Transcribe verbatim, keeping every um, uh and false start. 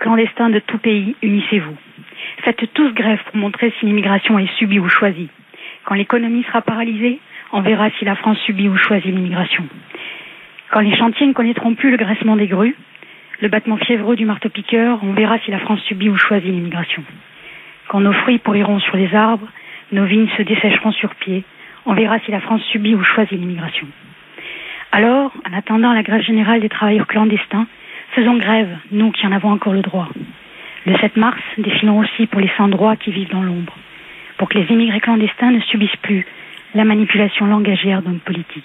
clandestins de tout pays, unissez-vous. Faites tous grève pour montrer si l'immigration est subie ou choisie. Quand l'économie sera paralysée, on verra si la France subit ou choisit l'immigration. Quand les chantiers ne connaîtront plus le graissement des grues, le battement fiévreux du marteau-piqueur, on verra si la France subit ou choisit l'immigration. Quand nos fruits pourriront sur les arbres, nos vignes se dessécheront sur pied, on verra si la France subit ou choisit l'immigration. Alors, en attendant la grève générale des travailleurs clandestins, faisons grève, nous qui en avons encore le droit. Le sept mars, défilons aussi pour les sans-droits qui vivent dans l'ombre, pour que les immigrés clandestins ne subissent plus la manipulation langagière d'hommes politiques.